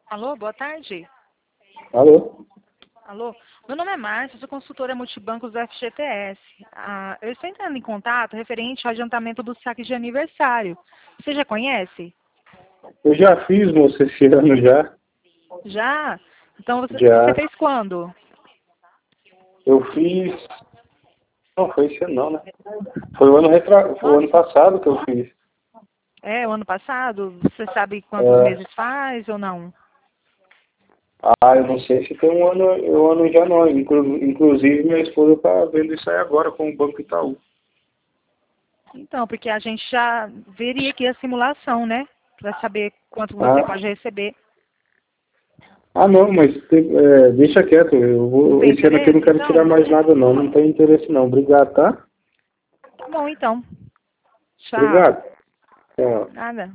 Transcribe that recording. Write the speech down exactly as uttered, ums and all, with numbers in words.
Alô, boa tarde. Alô? Alô, meu nome é Márcia, sou consultora multibancos do F G T S. Ah, eu estou entrando em contato referente ao adiantamento do saque de aniversário. Você já conhece? Eu já fiz, moça, esse ano já. Já? Então você, você Já. fez quando? Eu fiz... Não, foi esse ano não, né? Foi o ano, retra... foi o ano Nossa, passado que eu fiz. é o ano passado? Você sabe quantos É... meses faz ou não? Ah, eu não sei se tem um ano, um ano já não. Inclu... Inclusive, minha esposa tá vendo isso aí agora com o Banco Itaú. Então, porque a gente já veria aqui a simulação, né? Para saber quanto você Ah, pode receber. ah não, mas tem- é, deixa quieto. Eu Não vou... tem Esse ano aqui eu não interesse, quero tirar então? mais nada não. Não tem interesse não. Obrigado, tá? Tá bom, então. Tchau. Obrigado. Tchau. Nada.